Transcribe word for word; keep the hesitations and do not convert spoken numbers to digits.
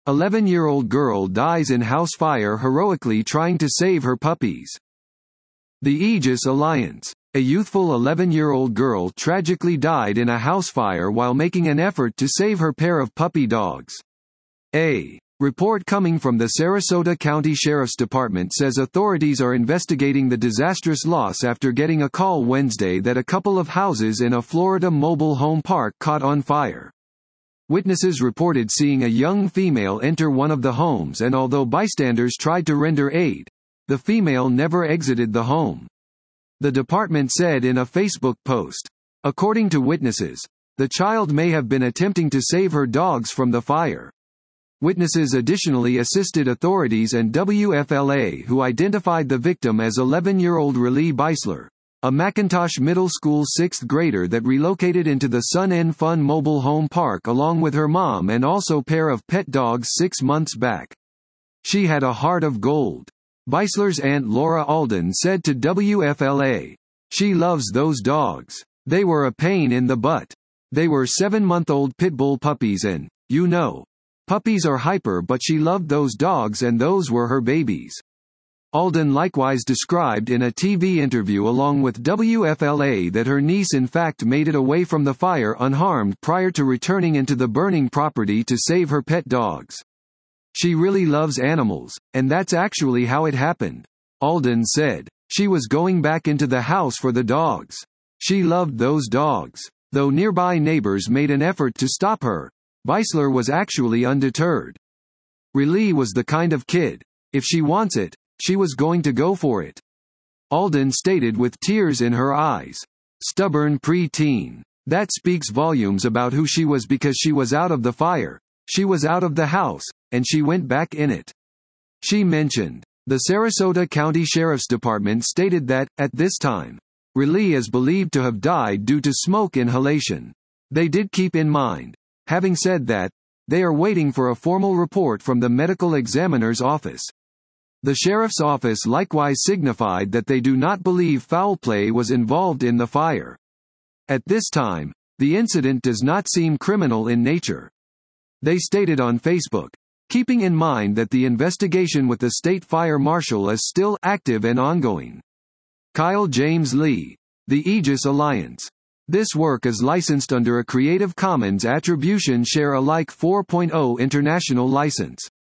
eleven-year-old girl dies in house fire heroically trying to save her puppies. The Aegis Alliance. A youthful eleven-year-old girl tragically died in a house fire while making an effort to save her pair of puppy dogs. A report coming from the Sarasota County Sheriff's Department says authorities are investigating the disastrous loss after getting a call Wednesday that a couple of houses in a Florida mobile home park caught on fire. Witnesses reported seeing a young female enter one of the homes, and although bystanders tried to render aid, the female never exited the home. The department said in a Facebook post. According to witnesses, the child may have been attempting to save her dogs from the fire. Witnesses additionally assisted authorities and W F L A, who identified the victim as eleven-year-old Riley Beisler, a McIntosh Middle School sixth grader that relocated into the Sun N Fun mobile home park along with her mom and also pair of pet dogs six months back. She had a heart of gold. Beisler's aunt Laura Alden said to W F L A, "She loves those dogs. They were a pain in the butt. They were seven-month-old pit bull puppies and, you know, puppies are hyper, but she loved those dogs and those were her babies." Alden likewise described in a T V interview along with W F L A that her niece in fact made it away from the fire unharmed prior to returning into the burning property to save her pet dogs. "She really loves animals, and that's actually how it happened," Alden said. "She was going back into the house for the dogs. She loved those dogs. Though nearby neighbors made an effort to stop her, Beisler was actually undeterred. Riley was the kind of kid, if she wants it, she was going to go for it," Alden stated with tears in her eyes. "Stubborn pre-teen. That speaks volumes about who she was because she was out of the fire, she was out of the house, and she went back in it," she mentioned. The Sarasota County Sheriff's Department stated that, at this time, Riley is believed to have died due to smoke inhalation. They did keep in mind, having said that, they are waiting for a formal report from the medical examiner's office. The sheriff's office likewise signified that they do not believe foul play was involved in the fire. At this time, the incident does not seem criminal in nature. They stated on Facebook, keeping in mind that the investigation with the state fire marshal is still active and ongoing. Kyle James Lee. The Aegis Alliance. This work is licensed under a Creative Commons Attribution Share Alike four point oh international license.